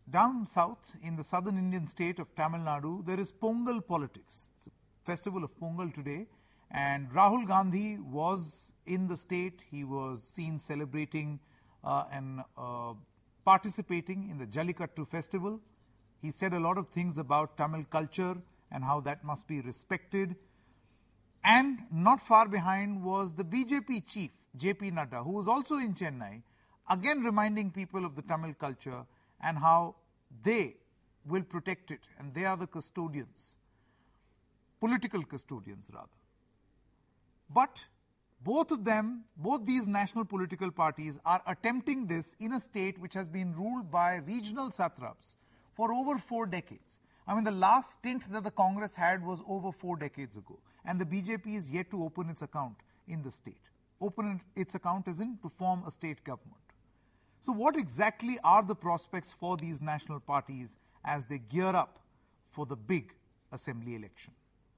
Down south, in the southern Indian state of Tamil Nadu, there is Pongal politics. It's a festival of Pongal today. And Rahul Gandhi was in the state. He was seen celebrating and participating in the Jallikattu festival. He said a lot of things about Tamil culture and how that must be respected. And not far behind was the BJP chief, JP Nadda, who was also in Chennai, again reminding people of the Tamil culture and how they will protect it, and they are the custodians, political custodians rather. But both of them, both these national political parties are attempting this in a state which has been ruled by regional satraps for over 4 decades. I mean, the last stint that the Congress had was over 4 decades ago, and the BJP is yet to open its account in the state. Open its account as in to form a state government. So what exactly are the prospects for these national parties as they gear up for the big assembly election?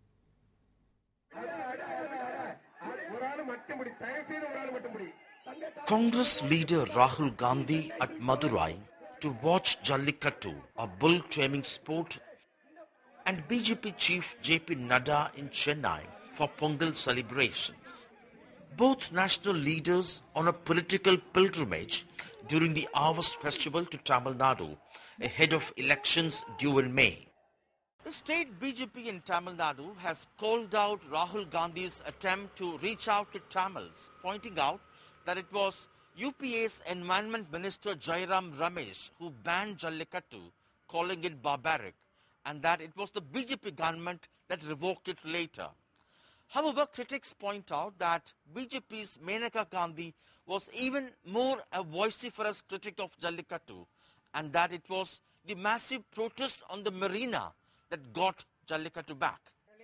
Congress leader Rahul Gandhi at Madurai to watch Jallikattu, a bull taming sport, and BJP chief JP Nadda in Chennai for Pongal celebrations. Both national leaders on a political pilgrimage during the harvest festival to Tamil Nadu ahead of elections due in May. The state BJP in Tamil Nadu has called out Rahul Gandhi's attempt to reach out to Tamils, pointing out that it was UPA's Environment Minister Jairam Ramesh who banned Jallikattu, calling it barbaric, and that it was the BJP government that revoked it later. However, critics point out that BJP's Menaka Gandhi was even more a vociferous critic of Jallikattu, and that it was the massive protest on the marina that got Jallikattu back.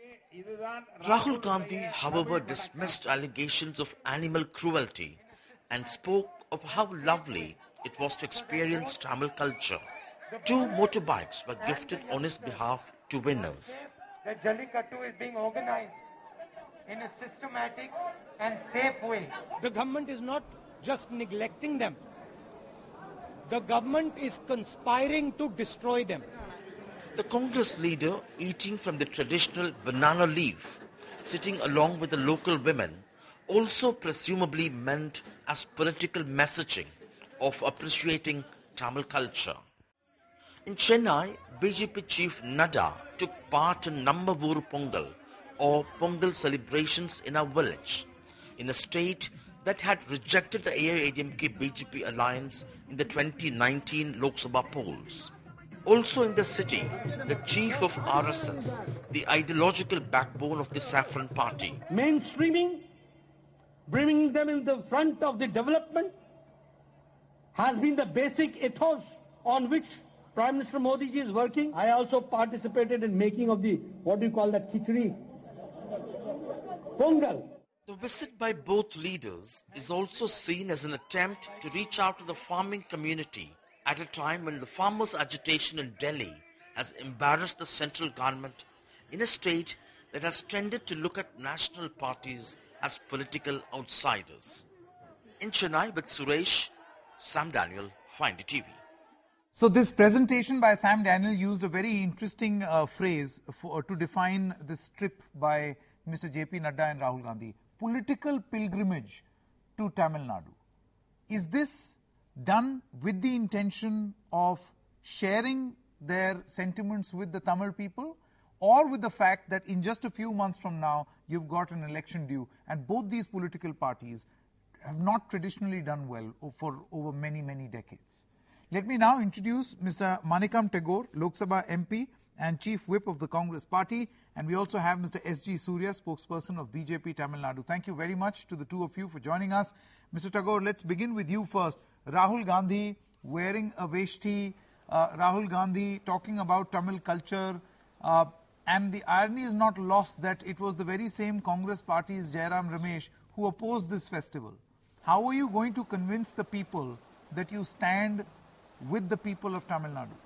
Rahul Gandhi, however, dismissed allegations of animal cruelty and spoke of how lovely it was to experience Tamil culture. 2 motorbikes were gifted on his behalf to winners. The Jallikattu is being organized in a systematic and safe way. The government is not just neglecting them. The government is conspiring to destroy them. The Congress leader, eating from the traditional banana leaf, sitting along with the local women, also presumably meant as political messaging of appreciating Tamil culture. In Chennai, BJP chief Nadda took part in Nammavur Pongal, or Pongal celebrations in our village, in a state that had rejected the AIADMK BJP alliance in the 2019 Lok Sabha polls. Also in the city, the chief of RSS, the ideological backbone of the Saffron Party, mainstreaming, bringing them in the front of the development, has been the basic ethos on which Prime Minister Modi ji is working. I also participated in making of the, what do you call that, khichdi, Pongal. The visit by both leaders is also seen as an attempt to reach out to the farming community at a time when the farmers' agitation in Delhi has embarrassed the central government in a state that has tended to look at national parties as political outsiders. In Chennai with Suresh, Sam Daniel, Find It TV. So this presentation by Sam Daniel used a very interesting phrase to define this trip by Mr. JP Nadda and Rahul Gandhi. Political pilgrimage to Tamil Nadu. Is this done with the intention of sharing their sentiments with the Tamil people, or with the fact that in just a few months from now you've got an election due, and both these political parties have not traditionally done well for over many, many decades? Let me now introduce Mr. Manikam Tagore, Lok Sabha MP and Chief Whip of the Congress Party, and we also have Mr. S.G. Surya, spokesperson of BJP Tamil Nadu. Thank you very much to the two of you for joining us. Mr. Tagore, let's begin with you first. Rahul Gandhi wearing a veshti, Rahul Gandhi talking about Tamil culture, and the irony is not lost that it was the very same Congress party's Jairam Ramesh who opposed this festival. How are you going to convince the people that you stand with the people of Tamil Nadu?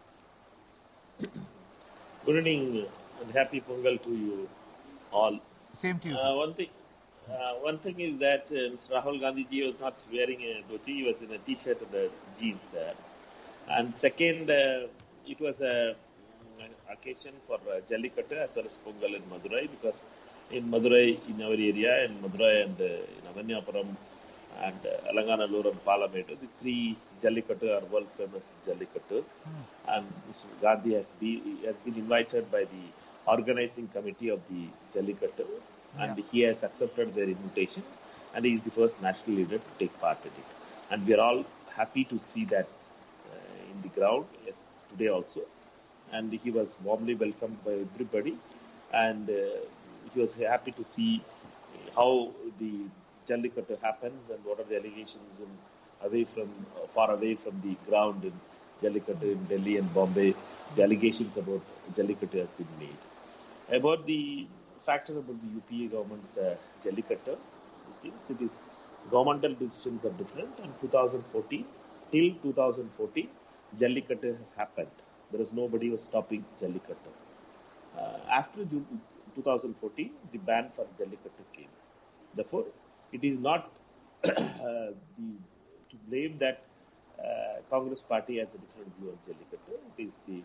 Good evening and happy Pongal to you all. Same to you, sir. One thing is that Mr. Rahul Gandhi ji was not wearing a dhoti, he was in a t-shirt and a jeans there. And second, it was an occasion for Jallikattu as well as Pongal in Madurai, because in Madurai, in our area, in Madurai and in Avanyapuram and Alanganallur and Palamadu, the three Jallikattu are world famous Jallikattu. And Mr. Gandhi has been invited by the organizing committee of the Jallikattu, and he has accepted their invitation, and he is the first national leader to take part in it. And we are all happy to see that in the ground, yes, today also. And he was warmly welcomed by everybody, and he was happy to see how the Jallikattu happens and what are the allegations far away from the ground in Jallikattu in Delhi and Bombay. The allegations about Jallikattu has been made. About the factor about the UPA government's Jallikattu, it is governmental decisions are different. And 2014 till 2014, Jallikattu has happened. There is nobody who was stopping Jallikattu. After 2014, the ban for Jallikattu came. Therefore, it is not to blame that Congress party has a different view on Jallikattu. It is the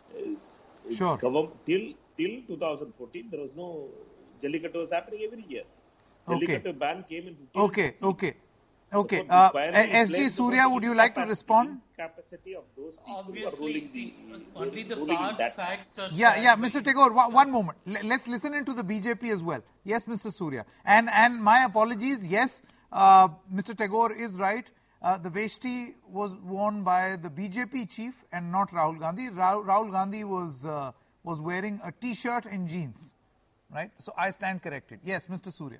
till 2014 there was no Jallikattu was happening every year. Jallikattu ban came in 15. Okay. SG Surya, would you like to respond? Capacity of those people Obviously, only the facts are... Yeah, Mr. Tagore, one moment. Let's listen into the BJP as well. Yes, Mr. Surya. And my apologies, yes, Mr. Tagore is right. The Veshti was worn by the BJP chief and not Rahul Gandhi. Rahul Gandhi was wearing a T-shirt and jeans, right? So I stand corrected. Yes, Mr. Surya.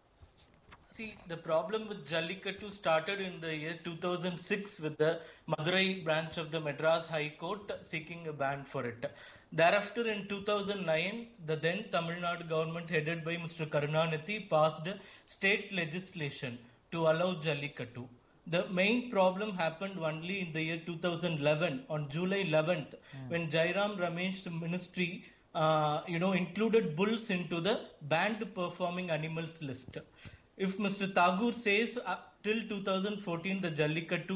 See, the problem with Jallikattu started in the year 2006 with the Madurai branch of the Madras High Court seeking a ban for it. Thereafter, in 2009, the then Tamil Nadu government headed by Mr. Karunanidhi passed state legislation to allow Jallikattu. The main problem happened only in the year 2011, on July 11th, when Jairam Ramesh's ministry included bulls into the banned performing animals list. If Mr. Tagore says till 2014 the Jallikattu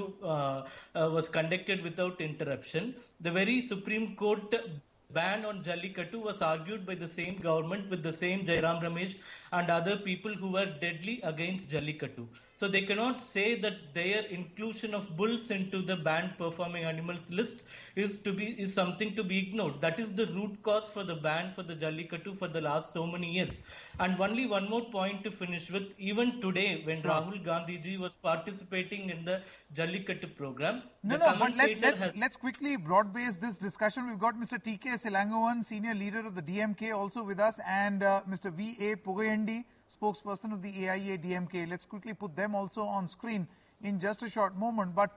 was conducted without interruption, the very Supreme Court ban on Jallikattu was argued by the same government with the same Jairam Ramesh and other people who were deadly against Jallikattu. So they cannot say that their inclusion of bulls into the banned performing animals list is something to be ignored. That is the root cause for the ban for the Jallikattu for the last so many years. And only one more point to finish with. Even today, when Rahul Gandhi ji was participating in the Jallikattu program, but let's quickly broad-base this discussion. We've got Mr. T.K. Silangavan, senior leader of the DMK, also with us, and Mr. V.A. Pugayendi, spokesperson of the AIA-DMK. Let's quickly put them also on screen in just a short moment. But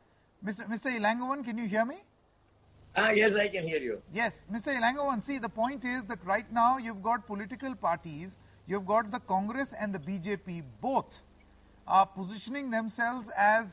Mr. Ilangavan, can you hear me? Yes, I can hear you. Yes, Mr. Ilangavan, see, the point is that right now you've got political parties, you've got the Congress and the BJP, both are positioning themselves as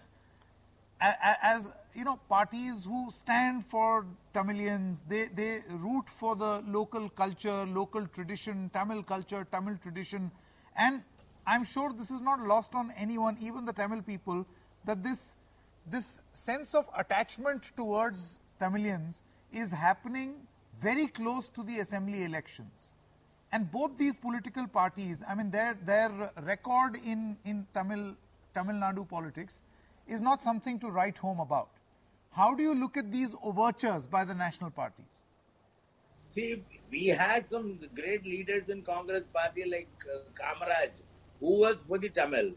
parties who stand for Tamilians. They root for the local culture, local tradition, Tamil culture, Tamil tradition. And I'm sure this is not lost on anyone, even the Tamil people, that this sense of attachment towards Tamilians is happening very close to the assembly elections. And both these political parties, I mean, their record in Tamil Nadu politics is not something to write home about. How do you look at these overtures by the national parties? See, we had some great leaders in Congress party like Kamaraj, who was for the Tamils.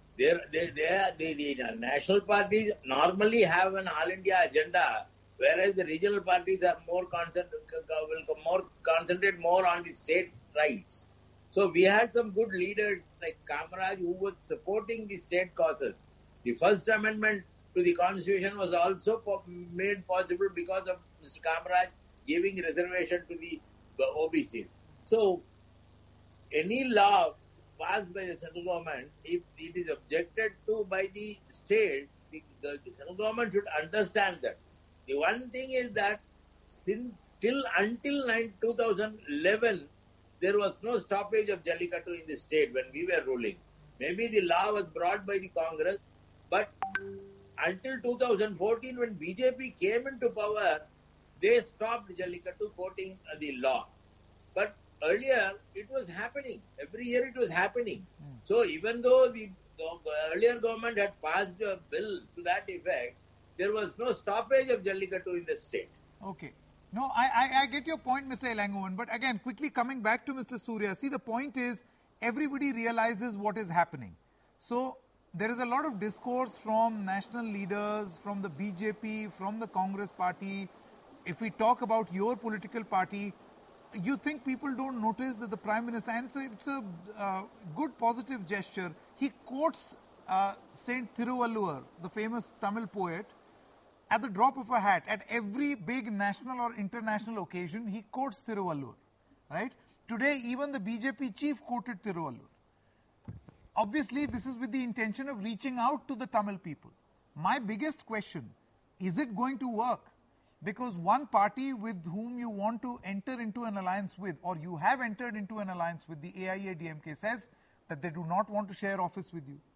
The national parties normally have an all-India agenda, whereas the regional parties are more concentrate more on the state rights. So we had some good leaders like Kamaraj who was supporting the state causes. The first amendment to the constitution was also made possible because of Mr. Kamaraj giving reservation to the OBCs. So any law passed by the central government, if it is objected to by the state, the central government should understand that. The one thing is that until 2011, there was no stoppage of Jallikattu in the state when we were ruling. Maybe the law was brought by the Congress, but until 2014, when BJP came into power, they stopped Jallikattu quoting the law. But earlier, it was happening. Every year it was happening. So even though the earlier government had passed a bill to that effect, there was no stoppage of Jallikattu in the state. Okay. No, I get your point, Mr. Elangovan. But again, quickly coming back to Mr. Surya, see, the point is everybody realizes what is happening. So there is a lot of discourse from national leaders, from the BJP, from the Congress party. If we talk about your political party, you think people don't notice that the Prime Minister, and it's a good positive gesture. He quotes Saint Thiruvalluvar, the famous Tamil poet, at the drop of a hat. At every big national or international occasion, he quotes Thiruvalluvar, right? Today, even the BJP chief quoted Thiruvalluvar. Obviously, this is with the intention of reaching out to the Tamil people. My biggest question, is it going to work? Because one party with whom you want to enter into an alliance with, or you have entered into an alliance with, the AIADMK, says that they do not want to share office with you.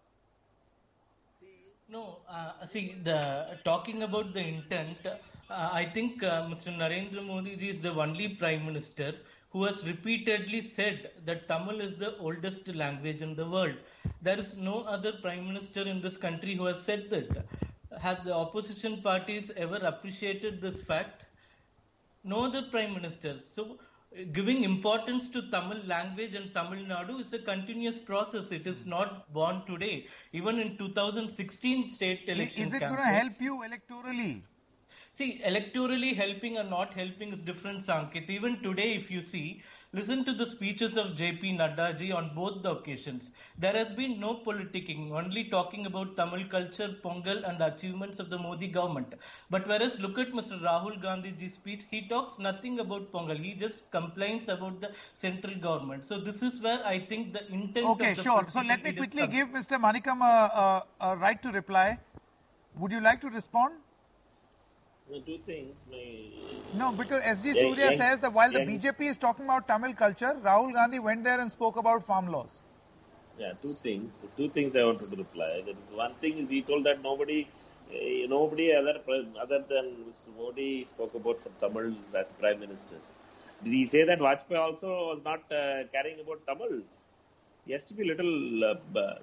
No, see, talking about the intent, I think Mr. Narendra Modi ji is the only Prime Minister who has repeatedly said that Tamil is the oldest language in the world. There is no other Prime Minister in this country who has said that. Have the opposition parties ever appreciated this fact? No other Prime Minister. So, giving importance to Tamil language and Tamil Nadu is a continuous process. It is not born today. Even in 2016 state election Is it going to campaigns, help you electorally? See, electorally helping or not helping is different, Sankit. Even today, if you see, listen to the speeches of JP Nadda ji on both the occasions. There has been no politicking, only talking about Tamil culture, Pongal and the achievements of the Modi government. But whereas look at Mr. Rahul Gandhi ji's speech, he talks nothing about Pongal. He just complains about the central government. So this is where I think the intent Okay, of the sure. So let me quickly give Mr. Manikam a right to reply. Would you like to respond? Two things. No, because SG Surya says that while the BJP is talking about Tamil culture, Rahul Gandhi went there and spoke about farm laws. Yeah, two things. Two things I wanted to reply. That is, one thing is he told that nobody other than Mr. Modi spoke about for Tamils as prime ministers. Did he say that Vajpayee also was not caring about Tamils? He has to be little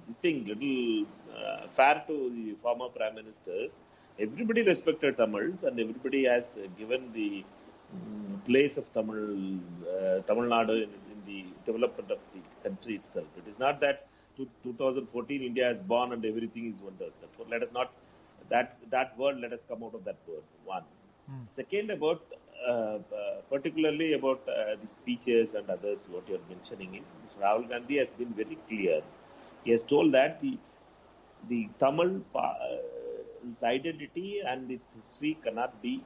fair to the former prime ministers. Everybody respected Tamils and everybody has given the place of Tamil Nadu in the development of the country itself. It is not that 2014 India has born and everything is wonders. Therefore, let us not that word. Let us come out of that word. One. Second, about particularly about the speeches and others. What you are mentioning is Rahul Gandhi has been very clear. He has told that the Tamil its identity and its history cannot be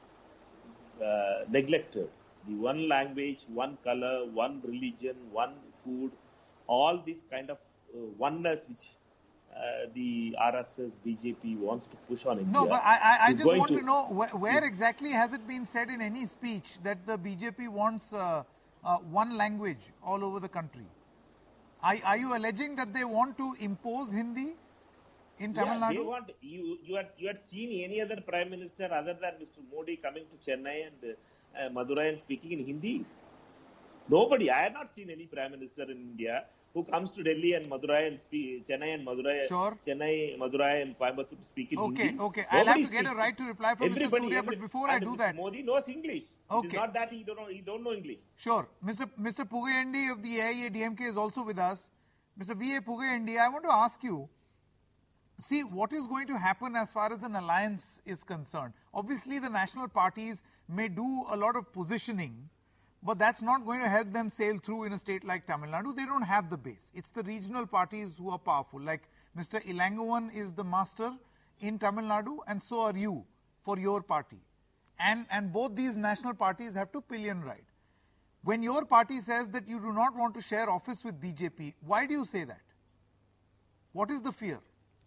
neglected. The one language, one color, one religion, one food, all this kind of oneness which the RSS, BJP wants to push on India. No, but I just want to know where exactly has it been said in any speech that the BJP wants one language all over the country? Are you alleging that they want to impose Hindi in Tamil Nadu? They want you had seen any other prime minister other than Mr. Modi coming to Chennai and Madurai and speaking in Hindi? Nobody. I have not seen any prime minister in India who comes to Delhi and Madurai and speak Chennai and Madurai, Chennai, Madurai and Coimbatore to speak in Hindi. Okay. I'll have to get a right to reply from Mr. Surya, but before I do Mr. that, Modi knows English. Okay. It is not that he don't know English. Sure. Mr. Pugayendi of the AIADMK is also with us. Mr. V.A. Pugayendi, I want to ask you, see, what is going to happen as far as an alliance is concerned? Obviously, the national parties may do a lot of positioning, but that's not going to help them sail through in a state like Tamil Nadu. They don't have the base. It's the regional parties who are powerful. Like Mr. Elangovan is the master in Tamil Nadu, and so are you for your party. And both these national parties have to pillion ride. When your party says that you do not want to share office with BJP, why do you say that? What is the fear?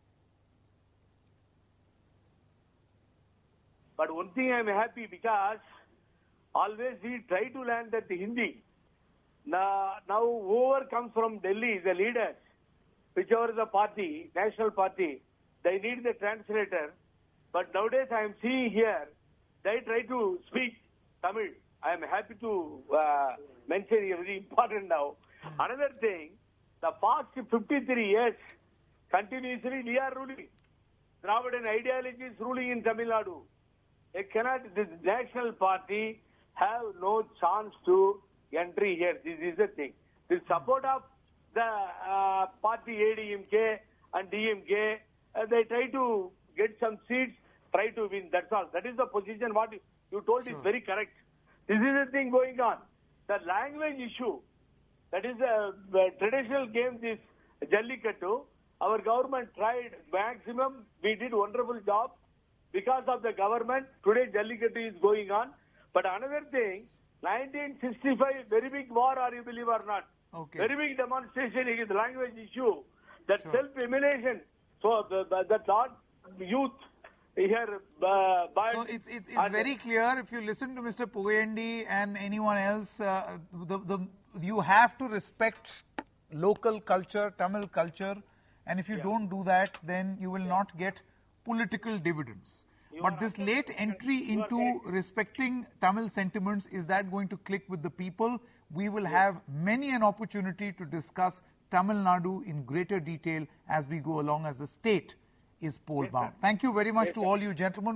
But one thing I'm happy because always we try to learn that Hindi. Now whoever comes from Delhi, the leaders, whichever the party, national party, they need the translator. But nowadays I am seeing here, they try to speak Tamil. I am happy to mention a very important now. Another thing, the past 53 years, continuously we are ruling. Dravidian ideology is ruling in Tamil Nadu. This national party have no chance to enter here. This is the thing. The support of the party ADMK and DMK, they try to get some seats, try to win. That's all. That is the position. What you told is very correct. This is the thing going on. The language issue, that is the traditional game, this Jallikattu. Our government tried maximum. We did wonderful job. Because of the government, today Jallikattu is going on. But another thing, 1965, very big war, or you believe or not. Okay. Very big demonstration against the language issue. That self-emulation. So the thought youth here. So it's very clear. If you listen to Mr. Pugayendi and anyone else, you have to respect local culture, Tamil culture, and if you don't do that, then you will not get political dividends. But this late entry into respecting Tamil sentiments, is that going to click with the people? We will have many an opportunity to discuss Tamil Nadu in greater detail as we go along, as the state is poll bound. Thank you very much to all you gentlemen.